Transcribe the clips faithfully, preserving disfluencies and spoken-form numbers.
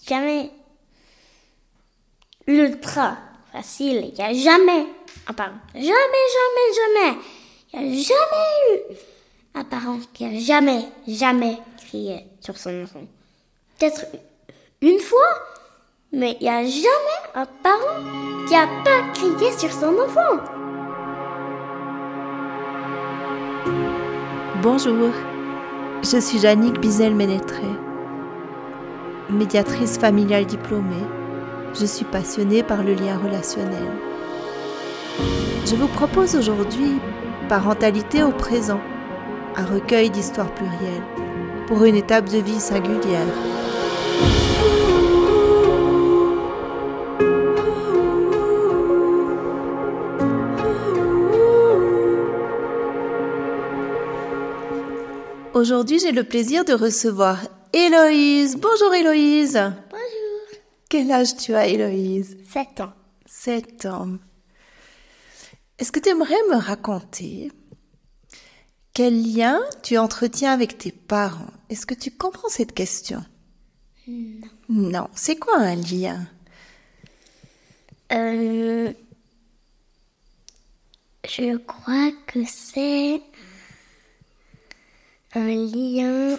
jamais ultra facile. Il n'y a jamais un parent. Jamais, jamais, jamais. Il n'y a jamais eu un parent qui a jamais, jamais crié sur son enfant. Peut-être une fois, mais il n'y a jamais un parent qui n'a pas crié sur son enfant. Bonjour, je suis Jannick Bizel-Ménétré, médiatrice familiale diplômée. Je suis passionnée par le lien relationnel. Je vous propose aujourd'hui Parentalité au présent, un recueil d'histoires plurielles pour une étape de vie singulière. Aujourd'hui, j'ai le plaisir de recevoir Héloïse. Bonjour Héloïse. Bonjour. Quel âge tu as, Héloïse? Sept ans. Sept ans. Est-ce que tu aimerais me raconter quel lien tu entretiens avec tes parents? Est-ce que tu comprends cette question? Non. Non. C'est quoi un lien? Euh, je crois que c'est un lien.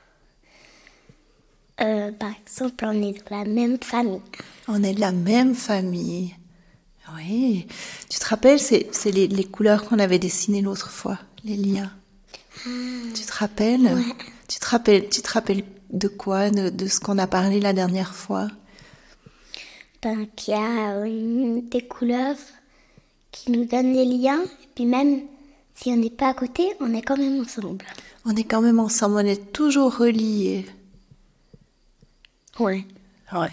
Euh, par exemple, on est de la même famille. On est de la même famille. Oui. Tu te rappelles, c'est, c'est les, les couleurs qu'on avait dessinées l'autre fois, les liens. Ah, tu te rappelles? Ouais. Tu te rappelles, tu te rappelles de quoi, de, de ce qu'on a parlé la dernière fois? Ben, qu'il y a euh, des couleurs qui nous donnent les liens. Et puis même si on n'est pas à côté, on est quand même ensemble. On est quand même ensemble, on est toujours reliés. Ouais. Ouais.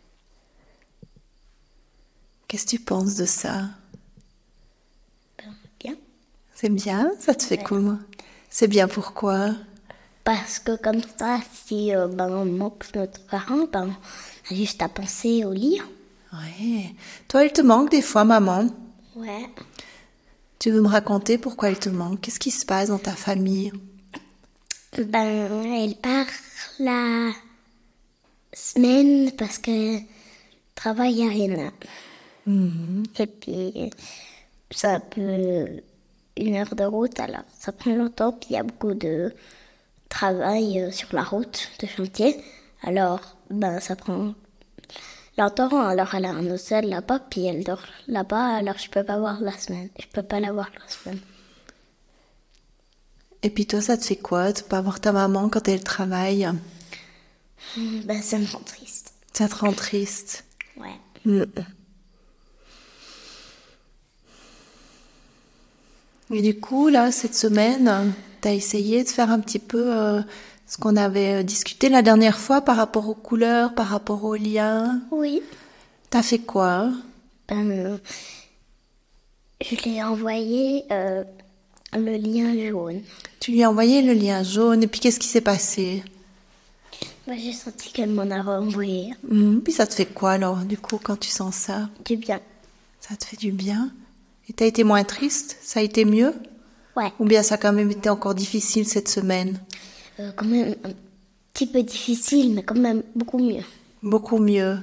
Qu'est-ce que tu penses de ça? Ben, bien. C'est bien? Ça te fait ouais. Comment? C'est bien pourquoi? Parce que comme ça, si euh, ben, on manque notre parent, ben, on a juste à penser au lit. Ouais. Toi, elle te manque des fois, maman? Ouais. Tu veux me raconter pourquoi elle te manque? Qu'est-ce qui se passe dans ta famille? Ben, elle part la semaine parce que travaille à rien. Mmh. Et puis, ça peut une heure de route, alors ça prend longtemps, puis il y a beaucoup de travail sur la route de chantier. Alors, ben, ça prend longtemps, alors elle a un hôtel là-bas, puis elle dort là-bas, alors je peux pas voir la semaine. Je peux pas la voir la semaine. Et puis toi, ça te fait quoi de pas voir ta maman quand elle travaille? Ben, ça me rend triste. Ça te rend triste? Ouais. Mmh. Et du coup, là, cette semaine, t'as essayé de faire un petit peu euh, ce qu'on avait discuté la dernière fois par rapport aux couleurs, par rapport aux liens? Oui. T'as fait quoi? Ben, euh, je lui ai envoyé euh, le lien jaune. Tu lui as envoyé le lien jaune, et puis qu'est-ce qui s'est passé? Ben, j'ai senti qu'elle m'en a renvoyé. Mmh. Puis ça te fait quoi, alors, du coup, quand tu sens ça? Du bien. Ça te fait du bien? Et t'as été moins triste? Ça a été mieux? Ouais. Ou bien ça a quand même été encore difficile cette semaine? Euh, quand même un petit peu difficile, mais quand même beaucoup mieux. Beaucoup mieux.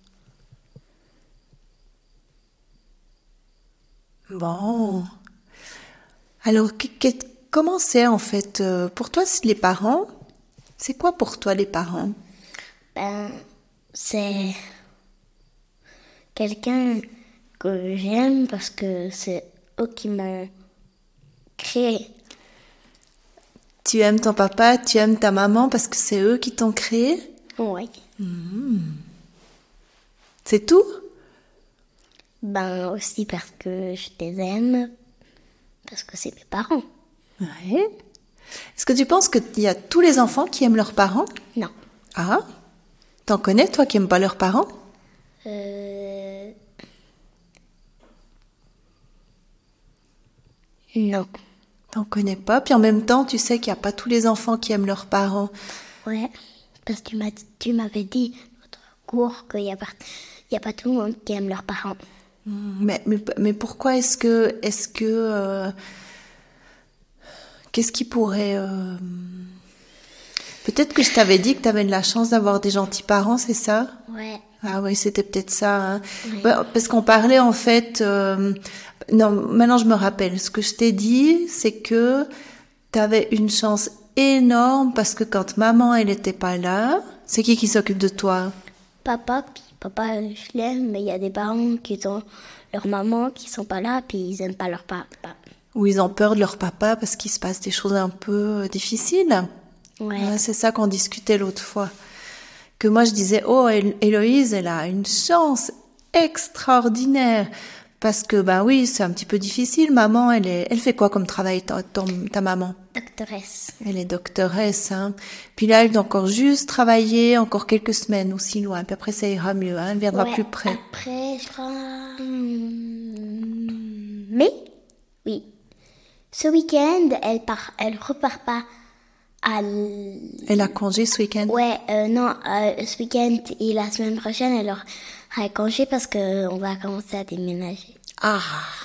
Bon. Alors, que, que, comment c'est en fait euh, pour toi, les parents? C'est quoi pour toi les parents? Ben, c'est quelqu'un que j'aime parce que c'est eux qui m'ont créé. Tu aimes ton papa, tu aimes ta maman parce que c'est eux qui t'ont créé? Oui. Mmh. C'est tout? Ben aussi parce que je les aime, parce que c'est mes parents. Ouais. Est-ce que tu penses qu'il y a tous les enfants qui aiment leurs parents? Non. Ah? T'en connais, toi, qui n'aimes pas leurs parents? Euh... Non. T'en connais pas, puis en même temps, tu sais qu'il n'y a pas tous les enfants qui aiment leurs parents. Ouais, parce que tu, m'as, tu m'avais dit dans notre cours qu'il n'y a, a pas tout le monde qui aime leurs parents. Mais, mais, mais pourquoi est-ce que... Est-ce que euh, qu'est-ce qui pourrait... Euh, Peut-être que je t'avais dit que tu avais de la chance d'avoir des gentils parents, c'est ça? Ouais. Ah oui, c'était peut-être ça. Hein. Oui. Bah, parce qu'on parlait en fait... Euh, non, maintenant je me rappelle. Ce que je t'ai dit, c'est que tu avais une chance énorme parce que quand maman, elle était pas là, c'est qui qui s'occupe de toi? Papa, puis papa, je l'aime, mais il y a des parents qui ont leur maman qui sont pas là, puis ils aiment pas leur papa. Ou ils ont peur de leur papa parce qu'il se passe des choses un peu difficiles. Ouais. Ah, c'est ça qu'on discutait l'autre fois. Que moi je disais, oh, Héloïse, elle a une chance extraordinaire. Parce que, ben oui, c'est un petit peu difficile. Maman, elle est, elle fait quoi comme travail, ta, ton, ta maman? Doctoresse. Elle est doctoresse, hein. Puis là, elle doit encore juste travailler encore quelques semaines aussi loin. Puis après, ça ira mieux, hein. Elle viendra Ouais, plus près. Après, je crois... hum, Mais, oui. Ce week-end, elle part, elle repart pas à... l- Elle a congé ce week-end? Ouais, euh, non, euh, ce week-end et la semaine prochaine, elle aura congé parce que on va commencer à déménager. Ah!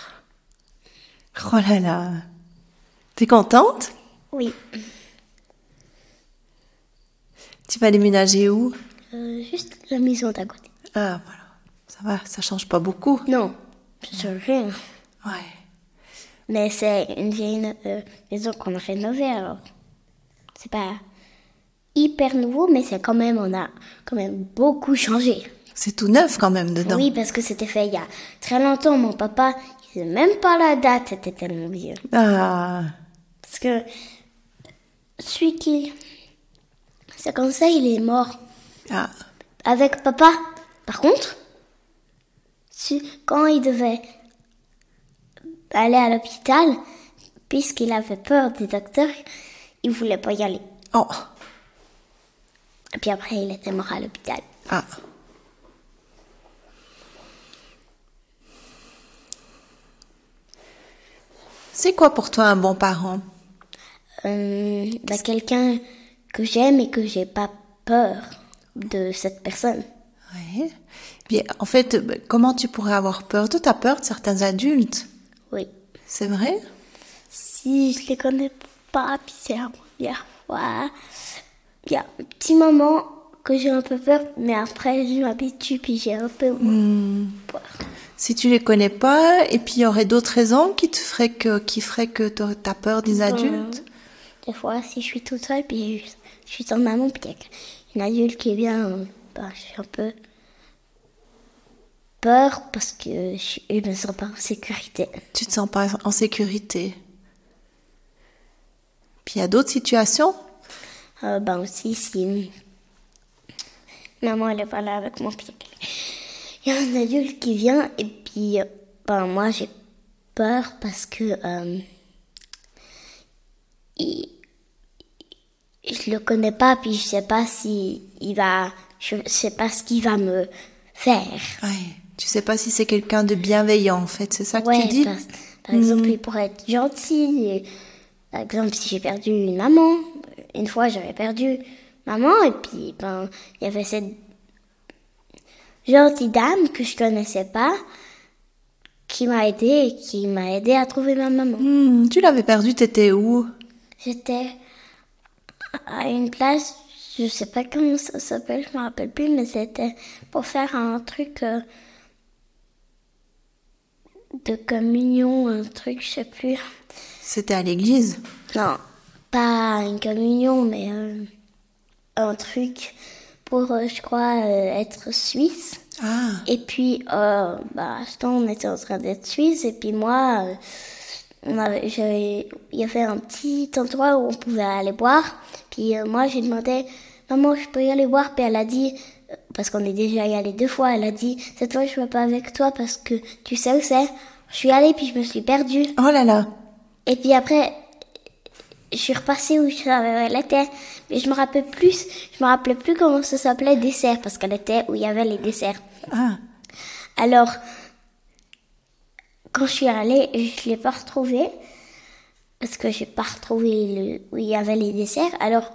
Oh là là! T'es contente? Oui. Tu vas déménager où? Euh, juste la maison d'à côté. Ah, voilà. Ça va, ça change pas beaucoup. Non, je rien. Ouais. Mais c'est une vieille euh, maison qu'on a rénovée, alors c'est pas hyper nouveau, mais c'est quand même, on a quand même beaucoup changé. C'est tout neuf quand même dedans. Oui, parce que c'était fait il y a très longtemps. Mon papa, il sait même pas la date, c'était tellement vieux. Ah, Parce que celui qui... C'est comme ça, il est mort ah, avec papa. Par contre, si- quand il devait aller à l'hôpital, puisqu'il avait peur des docteurs, il voulait pas y aller. oh, Et puis après, il était mort à l'hôpital. ah. C'est quoi pour toi un bon parent? Euh, bah, quelqu'un que j'aime et que j'ai pas peur de cette personne. Oui. Bien, en fait, ben, comment tu pourrais avoir peur? Toi, t'as peur de certains adultes. Oui. C'est vrai? Si je les connais pas, puis c'est la première fois, il y a un petit moment que j'ai un peu peur, mais après je m'habitue, puis j'ai un peu moins peur. Si tu les connais pas, et puis il y aurait d'autres raisons qui te feraient que, qui feraient que t'as t'as peur des adultes? Des fois, si je suis toute seule, puis je, je suis sans maman, puis il y a une adulte qui vient, euh, bah, j'ai un peu peur parce que je, je me sens pas en sécurité. Tu te sens pas en sécurité. Puis il y a d'autres situations? Euh, ben aussi, si maman elle est pas là avec moi, puis il y a un adulte qui vient, et puis euh, ben moi j'ai peur parce que euh, il, je le connais pas, puis je sais pas si il va, je sais pas ce qu'il va me faire. Ouais. Tu sais pas si c'est quelqu'un de bienveillant, en fait. C'est ça que Ouais, tu dis? par, par exemple, il pourrait être gentil. Et, par exemple, si j'ai perdu une maman, une fois j'avais perdu maman, et puis ben il y avait cette gentille dame que je connaissais pas qui m'a aidé, qui m'a aidé à trouver ma maman. Hmm, tu l'avais perdu, t'étais où? J'étais à une place, je sais pas comment ça s'appelle, je me rappelle plus, mais c'était pour faire un truc euh, de communion, un truc, je sais plus. C'était à l'église? Non, pas une communion, mais euh, un truc pour, euh, je crois, euh, être suisse. Ah, Et puis, euh, bah, à ce temps, on était en train d'être suisse, et puis moi, euh, on avait, j'avais, il y avait un petit endroit où on pouvait aller boire. Puis euh, moi, j'ai demandé, maman, je peux y aller boire? Puis elle a dit, euh, parce qu'on est déjà y allé deux fois, elle a dit, cette fois, je ne vais pas avec toi parce que tu sais où c'est. Je suis allée, puis je me suis perdue. oh là là. Et puis après, je suis repassée où je savais où elle était. Mais je me rappelle plus, je me rappelais plus comment ça s'appelait, dessert, parce qu'elle était où il y avait les desserts. Ah, Alors, quand je suis allée, je l'ai pas retrouvée, parce que j'ai pas retrouvé le, où il y avait les desserts. Alors,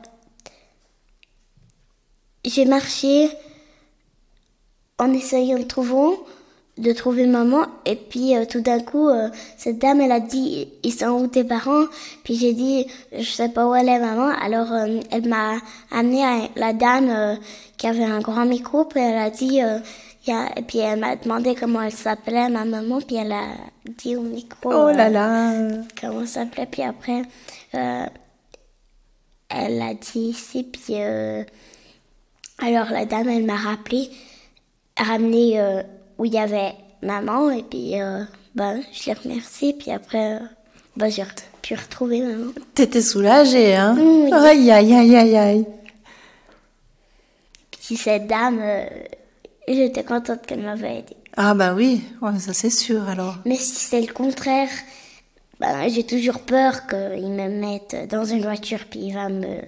j'ai marché en essayant de trouver de trouver maman. Et puis euh, tout d'un coup, euh, cette dame, elle a dit, ils sont où tes parents? Puis j'ai dit, je sais pas où elle est maman. Alors euh, elle m'a amené à la dame euh, qui avait un grand micro. Puis elle a dit, euh, y a... et puis elle m'a demandé comment elle s'appelait, ma maman. Puis elle a dit au micro Oh là euh, là. comment elle s'appelait. Puis après, euh, elle a dit ici. Puis euh, alors la dame, elle m'a rappelé, ramené euh, où il y avait maman. Et puis euh, ben, je l'ai remerciée. Puis après, euh, ben, j'ai pu retrouver maman. T'étais soulagée, hein? Oui. Aïe, aïe, aïe, aïe, aïe. Puis cette dame, euh, j'étais contente qu'elle m'avait aidée. Ah bah oui, ouais, ça c'est sûr alors. Mais si c'est le contraire, ben, j'ai toujours peur qu'il me mette dans une voiture puis il va me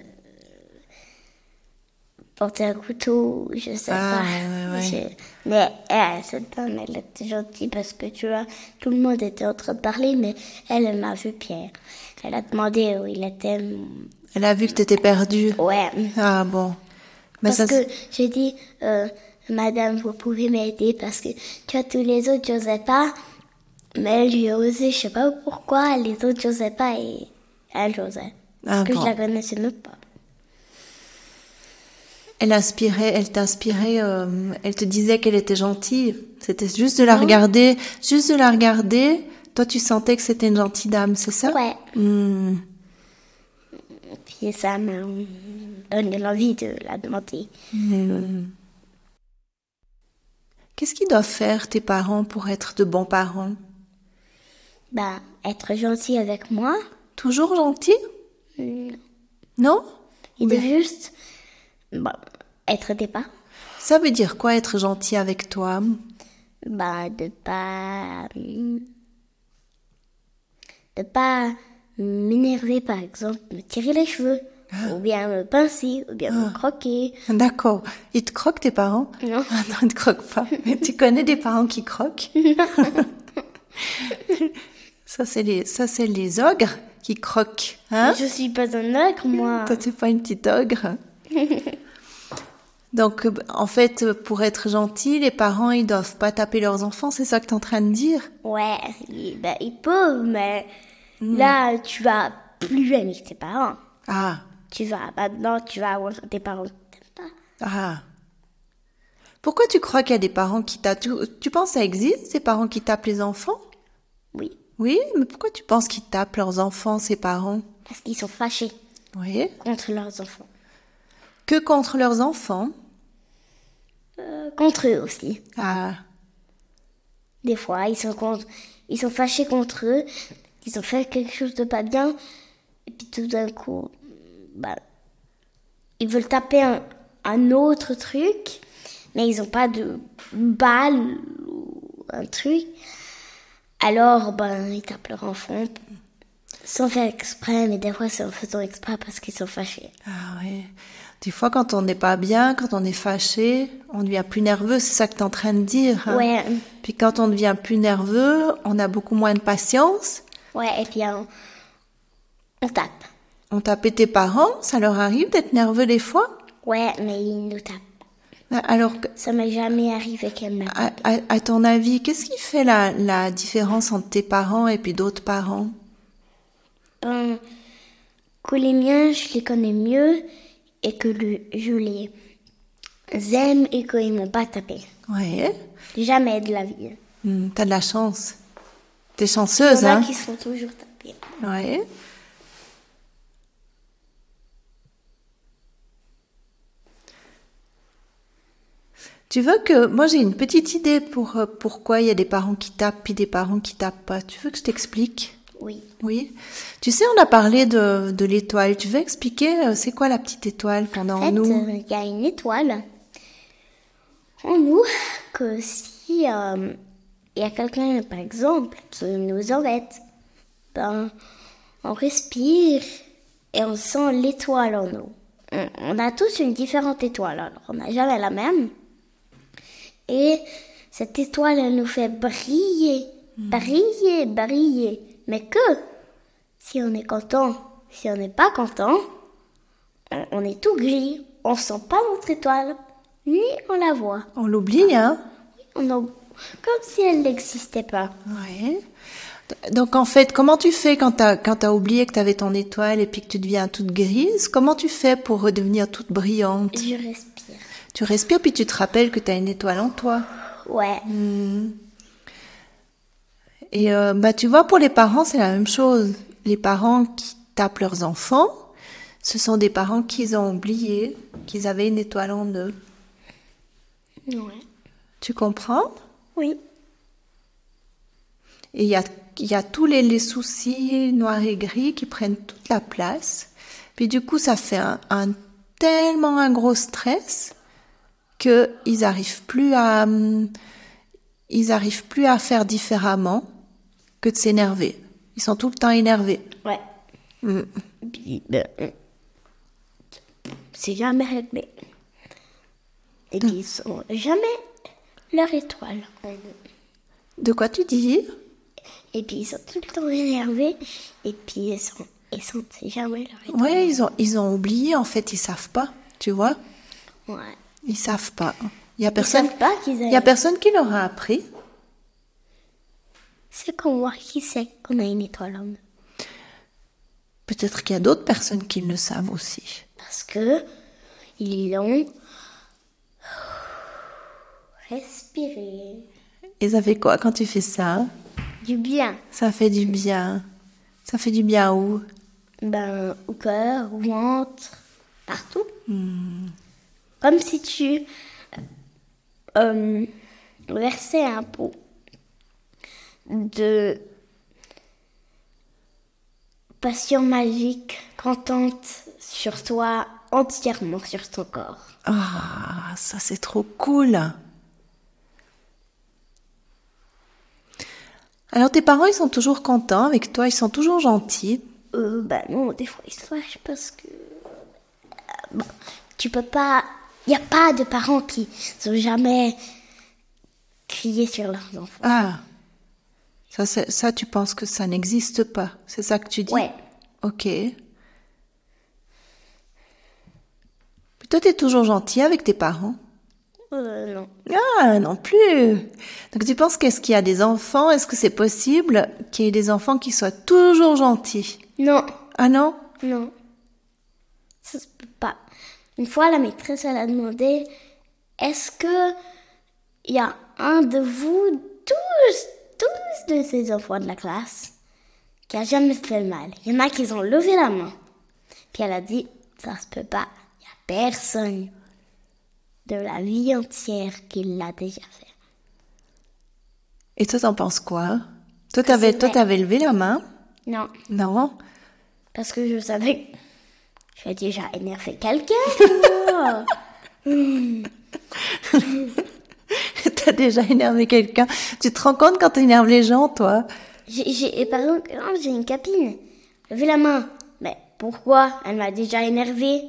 porter un couteau, je sais Ah, pas. ouais, ouais, ouais. Je- Mais eh, cette dame, elle était gentille parce que tu vois, tout le monde était en train de parler, mais elle, elle m'a vu Pierre. Elle a demandé où il était. Elle a vu que t'étais perdue. Ouais. Ah bon. Mais Parce ça, que j'ai dit, euh, madame, vous pouvez m'aider parce que tu vois, tous les autres, j'osais pas. Mais elle lui a osé, je sais pas pourquoi, les autres j'osais pas et elle j'osait. Parce Ah que bon. je la connaissais même pas. Elle inspirait, elle t'inspirait, euh, elle te disait qu'elle était gentille. C'était juste de la Non. regarder, juste de la regarder. Toi, tu sentais que c'était une gentille dame, c'est ça? Ouais. Hmm. Puis ça m'a donné l'envie de la demander. Hmm. Qu'est-ce qu'ils doivent faire, tes parents, pour être de bons parents? Bah, être gentil avec moi. Toujours gentils? Non. Non? Il Mais- doit juste bah, être des parents. Ça veut dire quoi, être gentil avec toi? Bah, de pas. De pas m'énerver, par exemple, me tirer les cheveux. Ou bien me pincer, ou bien me croquer. D'accord. Ils te croquent, tes parents? Non. Ah non, ils te croquent pas. Mais tu connais des parents qui croquent? Ça, c'est les, ça, c'est les ogres qui croquent, hein? Je suis pas un ogre, moi. Toi, t'es pas une petite ogre. Donc, euh, en fait, pour être gentil, les parents, ils doivent pas taper leurs enfants, c'est ça que t'es en train de dire? Ouais, ils, ben, ils peuvent, mais là, tu vas plus avec tes parents. Ah, Tu vas, maintenant, tu vas avoir des parents que t'aimes pas. ah. Pourquoi tu crois qu'il y a des parents qui tapent? Tu, tu penses que ça existe, ces parents qui tapent les enfants? Oui, Oui, mais pourquoi tu penses qu'ils tapent leurs enfants, ces parents? parce qu'ils sont fâchés Oui. contre leurs enfants. Que contre leurs enfants? Euh, contre eux aussi. Ah, Des fois, ils sont, contre, ils sont fâchés contre eux. Ils ont fait quelque chose de pas bien. Et puis tout d'un coup, bah, ils veulent taper un, un autre truc, mais ils n'ont pas de balle ou un truc. Alors, ben, ils tapent leur enfant sans faire exprès, mais des fois, c'est en faisant exprès parce qu'ils sont fâchés. ah oui. Des fois, quand on n'est pas bien, quand on est fâché, on devient plus nerveux, c'est ça que tu es en train de dire. Hein? Ouais, Puis quand on devient plus nerveux, on a beaucoup moins de patience. ouais, et puis on, on tape. On tapait tes parents, ça leur arrive d'être nerveux des fois? Ouais, mais ils nous tapent. Alors, que- Ça m'est jamais arrivé qu'elle me à, tape. à, à ton avis, qu'est-ce qui fait la, la différence entre tes parents et puis d'autres parents? Ben, que les miens, je les connais mieux et que le, je les aime et qu'ils m'ont pas tapé. Ouais, Jamais de la vie. hmm, t'as de la chance. T'es Il y chanceuse, en a hein? qui sont toujours tapés. Ouais. Tu veux que... Moi, j'ai une petite idée pour euh, pourquoi il y a des parents qui tapent puis des parents qui tapent pas. Tu veux que je t'explique? Oui. Oui. Tu sais, on a parlé de, de l'étoile. Tu veux expliquer euh, c'est quoi la petite étoile qu'on a En en fait, nous? euh, il y a une étoile en nous que si euh, il y a quelqu'un, par exemple, qui nous embête, ben, on respire et on sent l'étoile en nous. On, on a tous une différente étoile, alors on n'a jamais la même. Et cette étoile, elle nous fait briller, briller, briller. Mais que si on est content, si on n'est pas content, on, on est tout gris. On sent pas notre étoile, ni on la voit. On l'oublie, hein? On, en- comme si elle n'existait pas. Ouais. Donc en fait, comment tu fais quand t'as quand t'as oublié que t'avais ton étoile et puis que tu deviens toute grise? Comment tu fais pour redevenir toute brillante? Je respire. Tu respires puis tu te rappelles que t'as une étoile en toi. Ouais. Hmm. Et euh, bah tu vois, pour les parents, c'est la même chose. Les parents qui tapent leurs enfants, ce sont des parents qu'ils ont oublié qu'ils avaient une étoile en eux. Ouais. Tu comprends? Oui. Et il y a, il y a tous les, les soucis noirs et gris qui prennent toute la place. Puis du coup, ça fait un, un tellement un gros stress qu'ils n'arrivent plus à, ils arrivent plus à faire différemment que de s'énerver. Ils sont tout le temps énervés. Ouais. Mm. Puis, ben, c'est jamais réglé. Et puis, ils sont jamais leur étoile. De quoi tu dis? Et puis, ils sont tout le temps énervés. Et puis, ils sont, ils sont c'est jamais leur étoile. Ouais, ils ont, ils ont oublié, en fait, ils savent pas, tu vois? Ouais. Ils savent pas. Il y a Ils personne, savent pas qu'ils il y a avaient... personne qui leur a appris. C'est comme moi qui sait qu'on a une étoile en nous. Peut-être qu'il y a d'autres personnes qui le savent aussi. Parce que ils l'ont respiré. Et ça fait quoi quand tu fais ça? Du bien. Ça fait du bien. Ça fait du bien où? Ben, au cœur, au ventre, partout. Hmm. Comme si tu euh, versais un pot de passion magique, contente sur toi, entièrement sur ton corps. Ah, ça c'est trop cool. Alors tes parents, ils sont toujours contents avec toi, ils sont toujours gentils? Euh, bah non, des fois ils se fâchent parce que bon, tu peux pas, il n'y a pas de parents qui sont jamais crié sur leurs enfants. Ah, ça, ça tu penses que ça n'existe pas, c'est ça que tu dis? Ouais. Ok. Puis toi, t'es toujours gentil avec tes parents? Euh, non. Ah, non plus. Donc tu penses qu'est-ce qu'il y a des enfants? Est-ce que c'est possible qu'il y ait des enfants qui soient toujours gentils? Non. Ah non? Non. Ça se peut pas. Une fois, la maîtresse, elle a demandé, est-ce que il y a un de vous, tous, tous de ces enfants de la classe, qui a jamais fait mal? Il y en a qui ont levé la main. Puis elle a dit, ça se peut pas. Il y a personne de la vie entière qui l'a déjà fait. Et toi, t'en penses quoi? Toi, t'avais, toi, t'avais levé la main? Non. Non? Parce que je savais que j'ai déjà énervé quelqu'un. mmh. T'as déjà énervé quelqu'un? Tu te rends compte quand t'énerves les gens, toi? J'ai, j'ai, par exemple, j'ai une copine. Levez la main. Mais pourquoi? Elle m'a déjà énervée.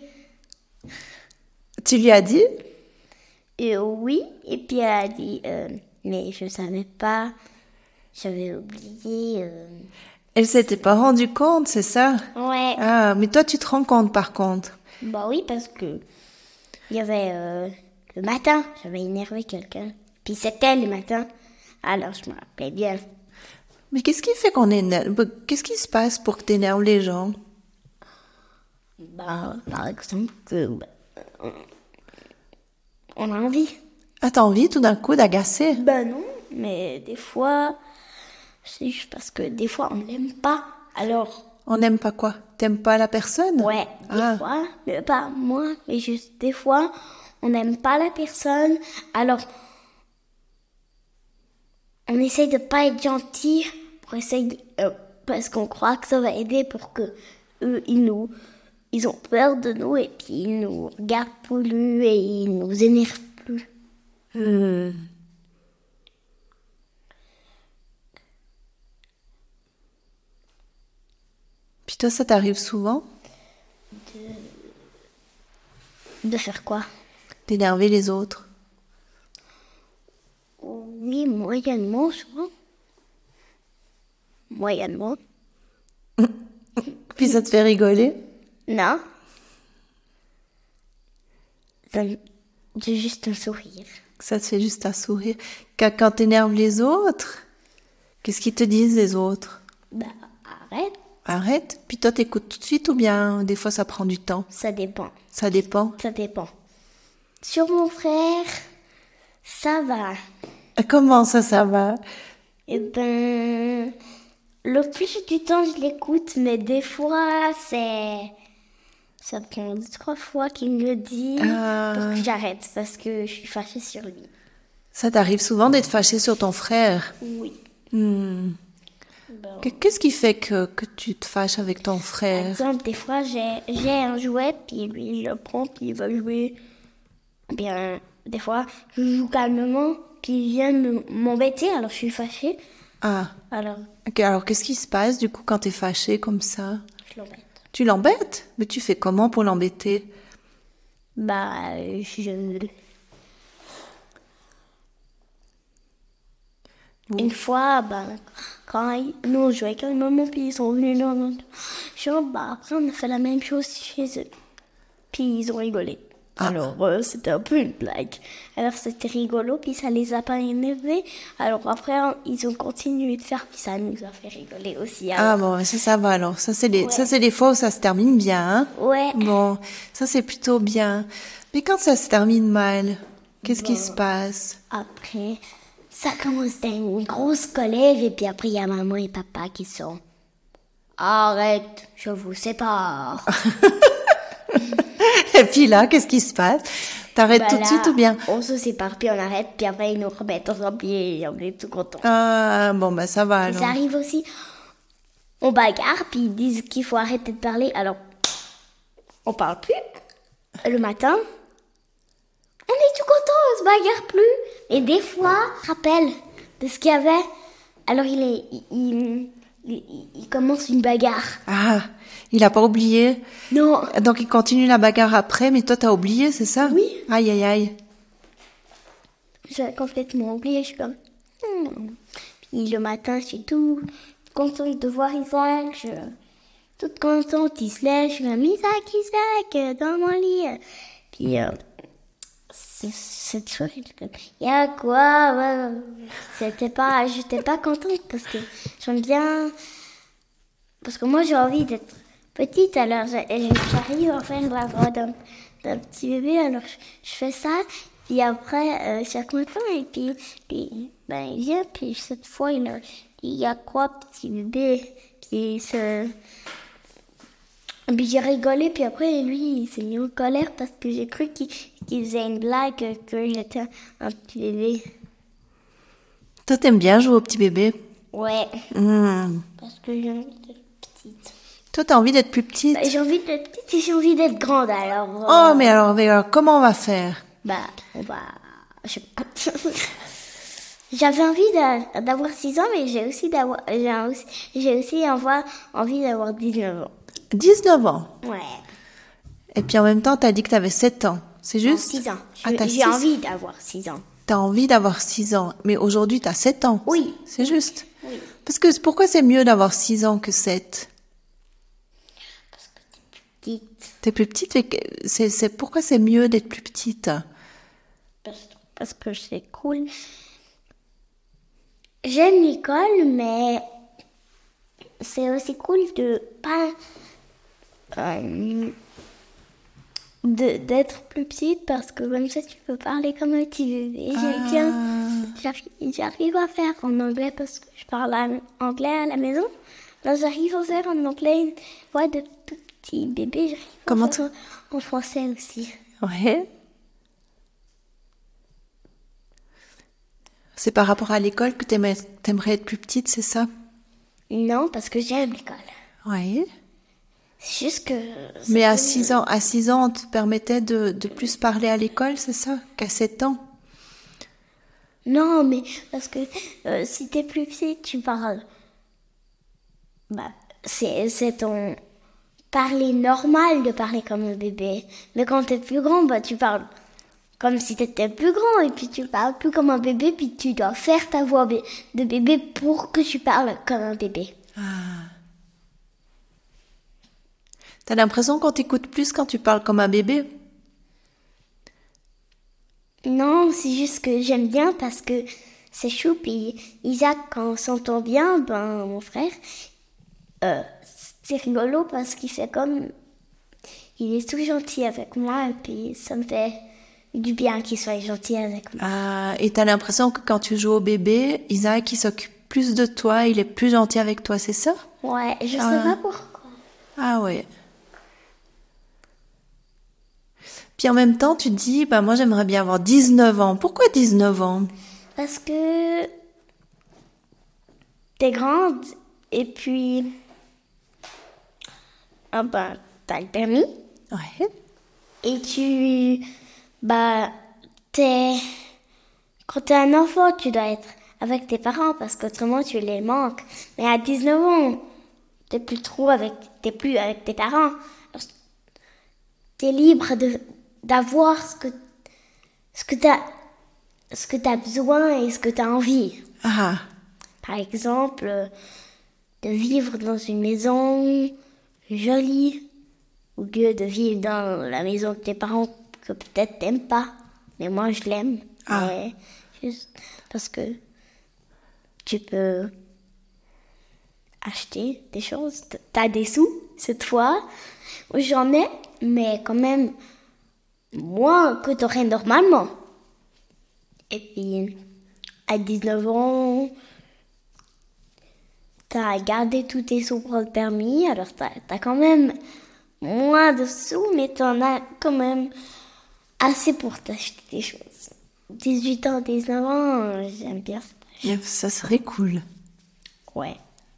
Tu lui as dit? Et oui. Et puis elle a dit, euh, mais je savais pas. J'avais oublié. Euh... Elle s'était pas rendue compte, c'est ça? Ouais. Ah, mais toi, tu te rends compte, par contre? Bah oui, parce que il y avait euh, le matin, j'avais énervé quelqu'un. Puis c'était le matin. Alors je me rappelais bien. Mais qu'est-ce qui fait qu'on énerve? Qu'est-ce qui se passe pour que t'énerves les gens? Bah, par exemple, que, bah, on a envie. Ah, t'as envie tout d'un coup d'agacer? Ben non, mais des fois, c'est juste parce que des fois on l'aime pas. Alors. On n'aime pas quoi? T'aimes pas la personne? Ouais, des ah. fois, mais pas moi, mais juste des fois, on n'aime pas la personne. Alors, on essaye de pas être gentil pour essayer de, euh, parce qu'on croit que ça va aider pour que eux, ils nous, ils ont peur de nous et puis ils nous regardent plus et ils nous énervent plus. Hmm. Puis toi, ça t'arrive souvent? De... de faire quoi? D'énerver les autres? Oui, moyennement, souvent. Moyennement. Puis ça te fait rigoler? Non. C'est juste un sourire. Ça te fait juste un sourire. Quand, quand t'énerves les autres, qu'est-ce qu'ils te disent les autres? Bah, arrête. Arrête. Puis toi, t'écoutes tout de suite ou bien des fois ça prend du temps? Ça dépend. Ça dépend. Ça dépend. Sur mon frère, ça va. Comment ça, ça va? Eh ben, le plus du temps, je l'écoute, mais des fois, c'est... Ça prend deux, trois fois qu'il me le dit Ah. pour que j'arrête, parce que je suis fâchée sur lui. Ça t'arrive souvent d'être fâché sur ton frère? Oui. Hmm. Ben, Qu'est-ce qui fait que, que tu te fâches avec ton par frère? exemple, des fois, j'ai, j'ai un jouet, puis lui, il le prend, puis il va jouer. Bien, des fois, je joue calmement, puis il vient me- m'embêter, alors je suis fâchée. Ah, Alors, ok. Alors qu'est-ce qui se passe du coup quand t'es fâché comme ça? je l'embête. Tu l'embêtes? Mais tu fais comment pour l'embêter? Bah, je... Une fois, bah, quand ils- nous on jouait avec maman, puis ils sont venus dans notre chambre, bah, après on a fait la même chose chez eux. Puis ils ont rigolé. Ah. Alors, euh, c'était un peu une blague. Alors c'était rigolo, puis ça les a pas énervés. Alors après, on- ils ont continué de faire, puis ça nous a fait rigoler aussi. Ah Alors, bon, ça, ça va alors. Ça, c'est les, Ouais. ça, c'est les fois où ça se termine bien, hein? ouais. Bon, ça, c'est plutôt bien. Mais quand ça se termine mal, qu'est-ce qui Bon. se passe? Après, ça commence à une grosse colère, et puis après, il y a maman et papa qui sont... Arrête, je vous sépare. Et puis là, qu'est-ce qui se passe? T'arrêtes Bah tout de là, suite ou bien? On se sépare, puis on arrête, puis après ils nous remettent ensemble et on est tout contents. Ah, bon, bah ça va Et ça alors. arrive aussi, on bagarre, puis ils disent qu'il faut arrêter de parler, alors on parle plus. Le matin, on est tout content, on se bagarre plus. Et des fois, on se rappelle de ce qu'il y avait, alors il, est, il, il, il- il commence une bagarre. Ah, il a pas oublié. Non, Donc il continue la bagarre après, mais toi t'as oublié, c'est ça? Oui. Aïe, aïe, aïe. j'ai complètement oublié, je suis comme... hmm. Puis le matin, je suis tout contente de voir Isaac, je toute contente, il se lève, je suis comme Isaac, Isaac, euh, dans mon lit. Puis euh, c'est- cette chose, je suis comme, y a quoi? Ouais, c'était pas, j'étais pas contente parce que j'aime bien, parce que moi j'ai envie d'être petite, alors j'a- j'arrive à faire la voix d'un d'un petit bébé, alors je, je fais ça, puis après euh, chaque matin, et puis, puis ben, il vient, puis cette fois il a dit, il y a quoi petit bébé? Puis ce... Puis j'ai rigolé, puis après lui il s'est mis en colère parce que j'ai cru qu'il qu'il faisait une blague que j'étais un petit bébé. Toi t'aimes bien jouer au petit bébé? Ouais, Hmm. parce que j'ai envie d'être petite. Toi t'as envie d'être plus petite? Bah, j'ai envie d'être petite et j'ai envie d'être grande, alors... Oh, euh, mais alors, mais alors, comment on va faire? Bah, on va... Je sais pas. J'avais envie d'a- d'avoir six ans, mais j'ai aussi, d'avoir, j'ai aussi, j'ai aussi envoi- envie d'avoir dix-neuf ans. dix-neuf ans. Ouais. Et puis en même temps, t'as dit que t'avais sept ans. C'est Non, juste? six ans. Ah, Je- t'as j'ai six. envie d'avoir six ans. T'as envie d'avoir six ans. Mais aujourd'hui, t'as sept ans. Oui. C'est juste. Oui. Parce que pourquoi c'est mieux d'avoir six ans que sept? Petite. T'es plus petite, mais que- c'est, c'est, pourquoi c'est mieux d'être plus petite? Parce, parce que c'est cool. J'aime l'école, mais c'est aussi cool de pas... euh, de, d'être plus petite parce que comme ça tu peux parler comme un petit bébé. J'aime bien. J'arrive, j'arrive à faire en anglais parce que je parle en anglais à la maison. Là, j'arrive à faire en anglais une voix de tout petit bébé. J'arrive Comment à faire en français aussi. Ouais. C'est par rapport à l'école que t'aimais- t'aimerais être plus petite, c'est ça? Non, parce que j'aime l'école. Oui. C'est juste que... c'est Mais à cool. six ans, à six ans, on te permettait de, de plus parler à l'école, c'est ça? Qu'à sept ans? Non, mais parce que euh, si t'es plus petite, tu parles. Bah, c'est, c'est ton parler normal de parler comme un bébé. Mais quand t'es plus grand, bah, tu parles comme si t'étais plus grand. Et puis tu parles plus comme un bébé, puis tu dois faire ta voix bé- de bébé pour que tu parles comme un bébé. T'as l'impression qu'on t'écoute plus quand tu parles comme un bébé? Non, c'est juste que j'aime bien parce que c'est chou. Puis Isaac, quand on s'entend bien, ben mon frère, euh, c'est rigolo parce qu'il fait comme... Il est tout gentil avec moi et puis ça me fait du bien qu'il soit gentil avec moi. Ah, et t'as l'impression que quand tu joues au bébé, Isaac, il s'occupe plus de toi, il est plus gentil avec toi, c'est ça? Ouais, je Ah. sais pas pourquoi. Ah ouais. Puis en même temps, tu te dis, bah moi j'aimerais bien avoir dix-neuf ans. Pourquoi dix-neuf ans? Parce que t'es grande et puis... Ah ben, t'as le permis. Ouais. Et tu... Bah, t'es... Quand t'es un enfant, tu dois être avec tes parents parce qu'autrement tu les manques. Mais à dix-neuf ans, t'es plus trop avec... T'es plus avec tes parents. Alors, t'es libre de d'avoir ce que ce que t'as ce que t'as besoin et ce que t'as envie. Ah. Par exemple, euh, de vivre dans une maison jolie au lieu de vivre dans la maison de tes parents que peut-être t'aimes pas. Mais moi, je l'aime. Ah. Mais juste parce que tu peux acheter des choses. T'as des sous cette fois. J'en ai, mais quand même moins que t'aurais normalement. Et puis, à dix-neuf ans, t'as gardé tous tes sous pour le permis, alors t'as, t'as quand même moins de sous, mais t'en as quand même assez pour t'acheter des choses. dix-huit ans, dix-neuf ans, j'aime bien ça. Ça serait cool. Ouais.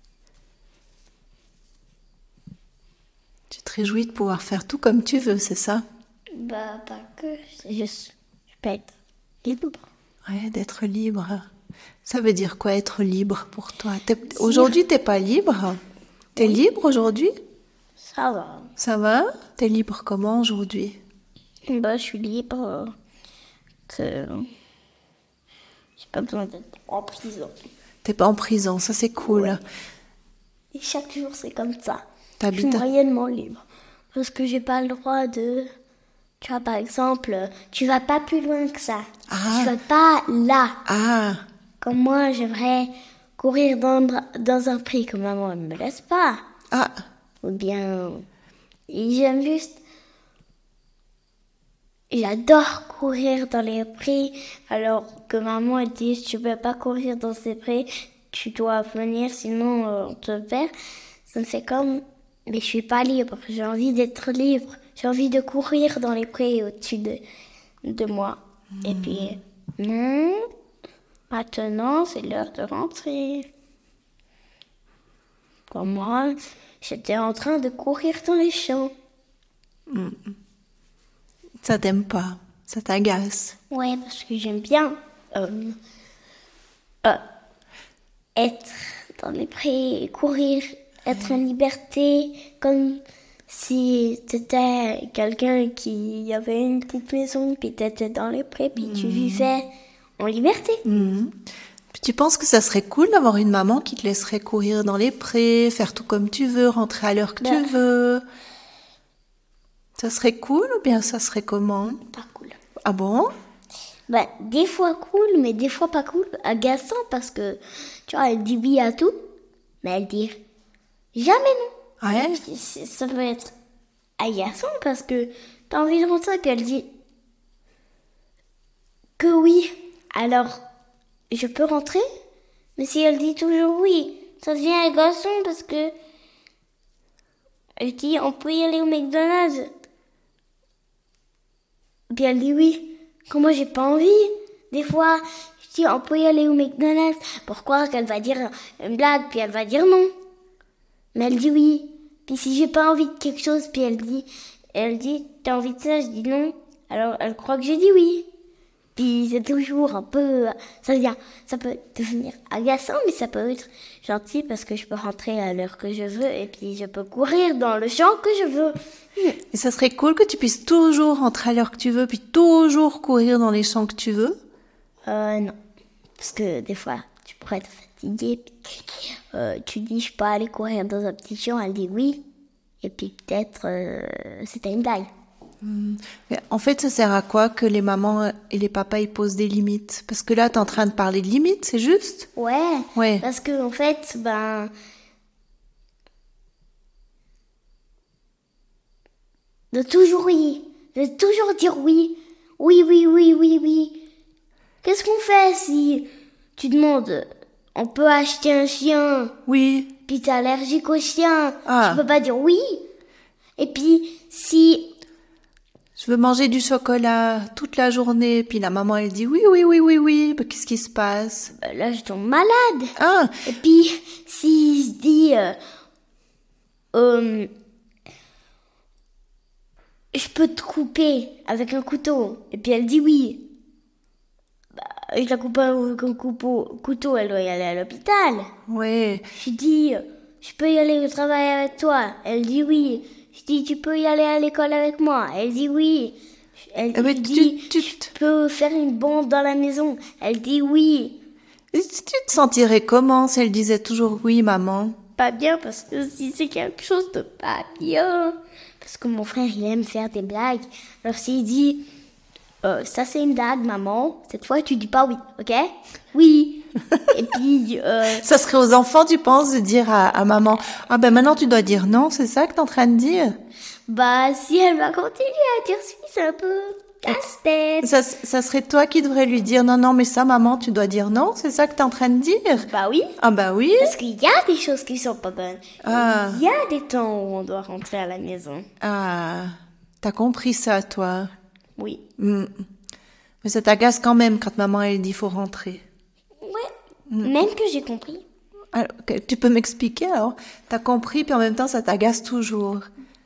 Tu te réjouis de pouvoir faire tout comme tu veux, c'est ça? Bah, pas que, c'est juste, je peux être libre. Ouais, d'être libre. Ça veut dire quoi être libre pour toi? T'es... Aujourd'hui, t'es pas libre? T'es oui. libre aujourd'hui? Ça va. Ça va? T'es libre comment aujourd'hui? Bah, je suis libre euh, que j'ai pas besoin d'être en prison. T'es pas en prison, ça c'est cool. Ouais. Et chaque jour, c'est comme ça. T'habites... Je suis moyennement libre. Parce que j'ai pas le droit de... Tu vois, par exemple, tu vas pas plus loin que ça. Ah. Tu vas pas là. Ah. Comme moi, j'aimerais courir dans, dans un pré que maman ne me laisse pas. Ah. Ou bien... J'aime juste... J'adore courir dans les prés. Alors que maman elle dit, tu peux pas courir dans ces prés. Tu dois venir, sinon euh, on te perd. Ça me fait comme... Mais je suis pas libre. J'ai envie d'être libre. J'ai envie de courir dans les prés au-dessus de, de moi. Mmh. Et puis, non, maintenant, c'est l'heure de rentrer. Pour moi, j'étais en train de courir dans les champs. Mmh. Ça t'aime pas, ça t'agace. Ouais, parce que j'aime bien euh, euh, être dans les prés et courir, être en liberté, comme... Si t'étais quelqu'un qui avait une petite maison, puis t'étais dans les prés, puis mmh. tu vivais en liberté. Mmh. Puis tu penses que ça serait cool d'avoir une maman qui te laisserait courir dans les prés, faire tout comme tu veux, rentrer à l'heure que bah. tu veux? Ça serait cool ou bien ça serait comment? Pas cool. Ah bon? Bah, des fois cool, mais des fois pas cool. Agaçant parce que, tu vois, elle dit oui à tout, mais elle dit jamais non. Ouais. Ça peut être agaçant parce que t'as envie de rentrer et puis elle dit que oui. Alors, je peux rentrer? Mais si elle dit toujours oui, ça devient agaçant parce que elle dit on peut y aller au McDonald's. Et puis elle dit oui. Quand moi j'ai pas envie, des fois je dis on peut y aller au McDonald's. Pourquoi qu'elle va dire une blague puis elle va dire non? Mais elle dit oui. Puis si j'ai pas envie de quelque chose, puis elle dit, elle dit, t'as envie de ça? Je dis non. Alors elle croit que j'ai dit oui. Puis c'est toujours un peu, ça vient, ça peut devenir agaçant, mais ça peut être gentil parce que je peux rentrer à l'heure que je veux et puis je peux courir dans le champ que je veux. Et ça serait cool que tu puisses toujours rentrer à l'heure que tu veux, puis toujours courir dans les champs que tu veux? Euh, non. Parce que des fois, tu pourrais être fatiguée, puis euh, tu dis je peux aller courir dans un petit champ, elle dit oui, et puis peut-être euh, c'était une blague. Mais en fait, ça sert à quoi que les mamans et les papas ils posent des limites? Parce que là, t'es en train de parler de limites, c'est juste? Ouais. Ouais. Parce que en fait, ben, de toujours oui, de toujours dire oui, oui, oui, oui, oui, oui. Qu'est-ce qu'on fait si tu demandes, on peut acheter un chien, Oui. puis t'es allergique au chien, Ah. tu peux pas dire oui. Et puis si Je veux manger du chocolat toute la journée. Puis la maman, elle dit oui, oui, oui, oui, oui. Ben, qu'est-ce qui se passe? ben là je tombe malade. Ah, Et puis si je dis, euh, euh, je peux te couper avec un couteau, et puis elle dit oui. Bah, je la coupe avec un coupeau- couteau, elle doit y aller à l'hôpital. ouais. Je dis, je peux y aller au travail avec toi. Elle dit oui. Je dis, tu peux y aller à l'école avec moi. Elle dit oui. Elle Eh ben, je tu- dis, tu- je peux faire une bombe dans la maison. Elle dit oui. Et tu te sentirais comment si elle disait toujours oui, maman? Pas bien parce que si c'est quelque chose de pas bien. Parce que mon frère, il aime faire des blagues. Alors s'il dit, euh, ça c'est une blague, maman. Cette fois, tu dis pas oui, ok? Oui. Et puis, euh, Ça serait aux enfants, tu penses, de dire à, à maman, ah ben maintenant tu dois dire non, c'est ça que t'es en train de dire? bah, si elle va continuer à dire oui, c'est un peu casse-tête. Ça, ça serait toi qui devrais lui dire non, non, mais ça, maman, tu dois dire non, c'est ça que t'es en train de dire? Bah oui. Ah bah oui. Parce qu'il y a des choses qui sont pas bonnes. Ah. Il y a des temps où on doit rentrer à la maison. Ah, t'as compris ça, toi. Oui. Hmm. Mais ça t'agace quand même quand maman, elle dit faut rentrer. Ouais. Même que j'ai compris. Alors, que- tu peux m'expliquer alors? T'as compris, puis en même temps, ça t'agace toujours.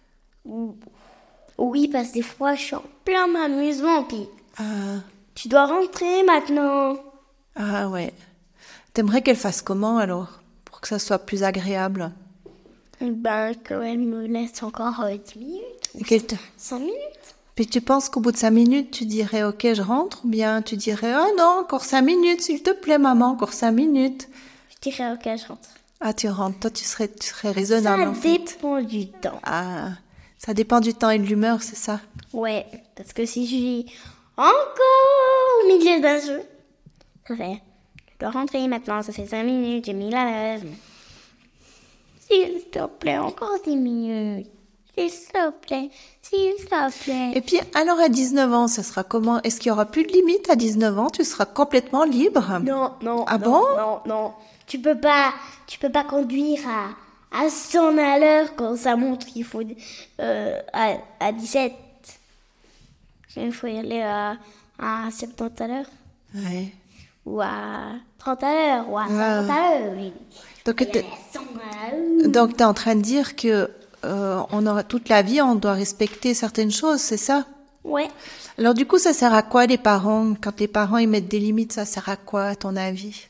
Oui, parce que des fois, je suis en plein m'amusement, puis Ah, tu dois rentrer maintenant. ah ouais. T'aimerais qu'elle fasse comment alors? Pour que ça soit plus agréable. Ben, qu'elle me laisse encore euh, dix minutes. Et qu'elle te- cinq minutes. Puis tu penses qu'au bout de cinq minutes, tu dirais ok, je rentre, ou bien tu dirais ah non, encore cinq minutes, s'il te plaît, maman, encore cinq minutes. Je dirais, ok, je rentre. Ah, tu rentres. Toi, tu serais, tu serais raisonnable Ça en fait. dépend du temps. Ah, ça dépend du temps et de l'humeur, c'est ça? Ouais, parce que si je dis encore au milieu d'un jeu, ça fait, tu dois rentrer maintenant, ça fait cinq minutes, j'ai mis la lèvre. S'il te plaît, encore dix minutes. S'il te plaît, s'il te plaît. Et puis, alors à dix-neuf ans, ça sera comment? Est-ce qu'il y aura plus de limite à dix-neuf ans? Tu seras complètement libre? Non, non, Ah non, bon? non, non. Tu peux pas, tu peux pas conduire à, à cent à l'heure quand ça montre qu'il faut, euh, à, à dix-sept. Il faut y aller à, à soixante-dix à l'heure. Ouais. Ou à trente à l'heure, ou à Ah. cinquante à l'heure. Oui. Donc, Il y t'es, a cent à l'heure. donc, t'es en train de dire que euh, on aura toute la vie, on doit respecter certaines choses, c'est ça? Ouais. Alors du coup, ça sert à quoi les parents? Quand les parents ils mettent des limites, ça sert à quoi à ton avis?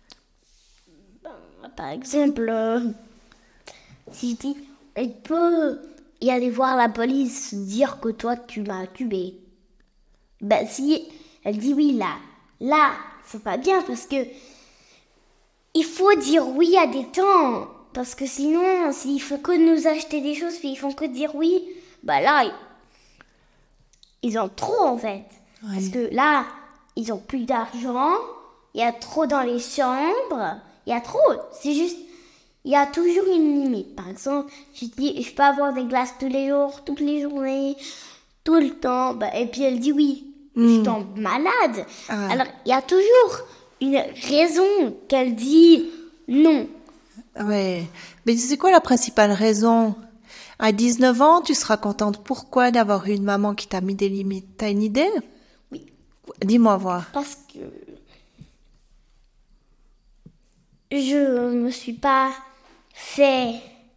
Par exemple, euh, si je dis, il peut y aller voir la police, dire que toi tu m'as tué. Ben si elle dit oui là, là, c'est pas bien parce que il faut dire oui à des temps. Parce que sinon, s'ils font que nous acheter des choses, puis ils font que dire oui, bah là, ils, ils ont trop en fait. Ouais. Parce que là, ils ont plus d'argent, il y a trop dans les chambres, il y a trop. C'est juste, il y a toujours une limite. Par exemple, je dis, je peux avoir des glaces tous les jours, toutes les journées, tout le temps. Bah, et puis elle dit oui. Je tombe malade. Ah. Alors, il y a toujours une raison qu'elle dit non. Ouais. Mais c'est quoi la principale raison? À dix-neuf ans, tu seras contente. Pourquoi d'avoir eu une maman qui t'a mis des limites? T'as une idée? Oui. Dis-moi voir. Parce que je me suis pas fait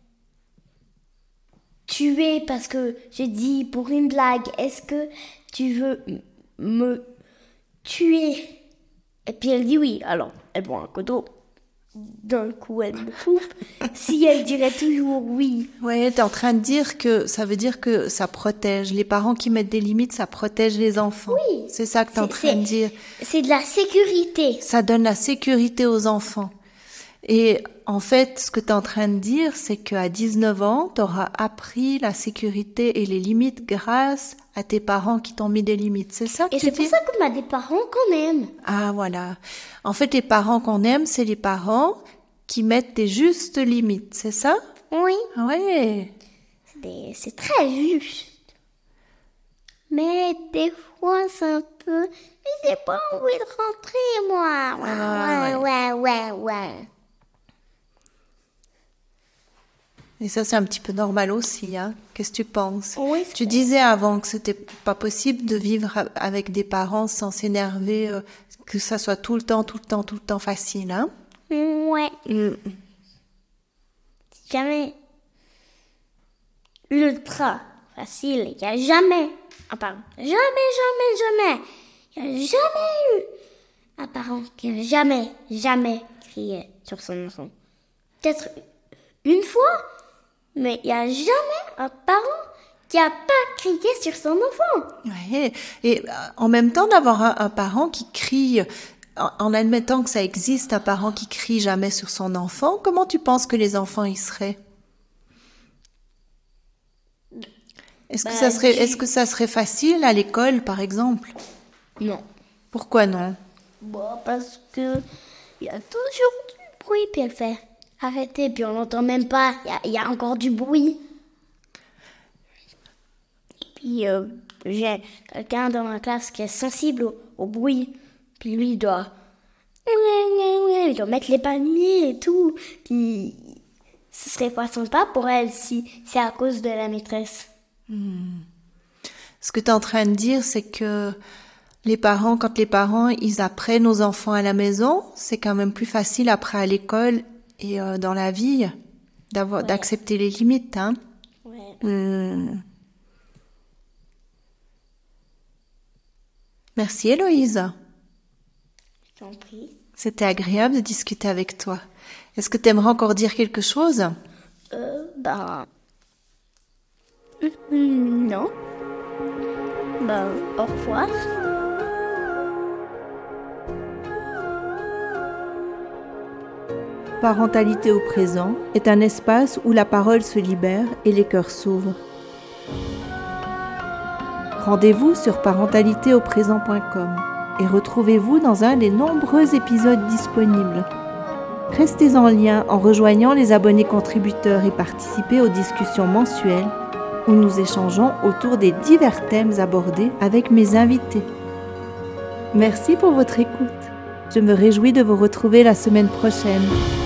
tuer parce que j'ai dit pour une blague, est-ce que tu veux m- me tuer? Et puis elle dit oui. Alors, elle prend un couteau. D'un coup, elle me coupe. Si elle dirait toujours oui. Ouais, t'es en train de dire que ça veut dire que ça protège. Les parents qui mettent des limites, ça protège les enfants. Oui. C'est ça que t'es en C'est- train de dire. C'est de la sécurité. Ça donne la sécurité aux enfants. Et en fait, ce que tu es en train de dire, c'est qu'à dix-neuf ans, tu auras appris la sécurité et les limites grâce à tes parents qui t'ont mis des limites. C'est ça que Et tu c'est dis? pour ça qu'on a des parents qu'on aime. Ah, voilà. En fait, les parents qu'on aime, c'est les parents qui mettent des justes limites, c'est ça? Oui. Ouais. C'est, des- c'est très juste. Mais des fois, c'est un peu... J'ai pas envie de rentrer, moi. Ouais, Ah, ouais, ouais, ouais, ouais. Et ça, c'est un petit peu normal aussi, hein? Qu'est-ce que tu penses? Oui, c'est Tu vrai. disais avant que c'était pas possible de vivre a- avec des parents sans s'énerver, euh, que ça soit tout le temps, tout le temps, tout le temps facile, hein? Ouais. Jamais ultra facile. Il n'y a jamais, ah pardon, jamais, jamais, jamais, il n'y a jamais eu un parent qui n'a jamais, jamais crié sur son enfant. Peut-être une fois, mais il n'y a jamais un parent qui n'a pas crié sur son enfant. Ouais. Et euh, en même temps, d'avoir un, un parent qui crie, en, en admettant que ça existe, un parent qui crie jamais sur son enfant, comment tu penses que les enfants y seraient? Est-ce que Bah, ça serait, du- est-ce que ça serait facile à l'école, par exemple? Non. Pourquoi non? Bon, parce que il y a toujours du bruit, puis elle fait arrêtez, puis on l'entend même pas, il y a, il y a encore du bruit. Et puis euh, j'ai quelqu'un dans la classe qui est sensible au, au bruit, puis lui il doit, il doit mettre les palmiers et tout, puis ce serait pas sympa pour elle si c'est à cause de la maîtresse. Ce que tu es en train de dire, c'est que les parents, quand les parents, ils apprennent aux enfants à la maison, c'est quand même plus facile après à l'école et euh, dans la vie d'avoir, Ouais. d'accepter les limites, hein. Ouais. Hmm. Merci Héloïse. Je t'en prie. C'était agréable de discuter avec toi. Est-ce que tu aimerais encore dire quelque chose? Euh, bah... hum, non. Bah, au revoir. Parentalité au présent est un espace où la parole se libère et les cœurs s'ouvrent. Rendez-vous sur parentalité au présent point com et retrouvez-vous dans un des nombreux épisodes disponibles. Restez en lien en rejoignant les abonnés contributeurs et participez aux discussions mensuelles où nous échangeons autour des divers thèmes abordés avec mes invités. Merci pour votre écoute. Je me réjouis de vous retrouver la semaine prochaine.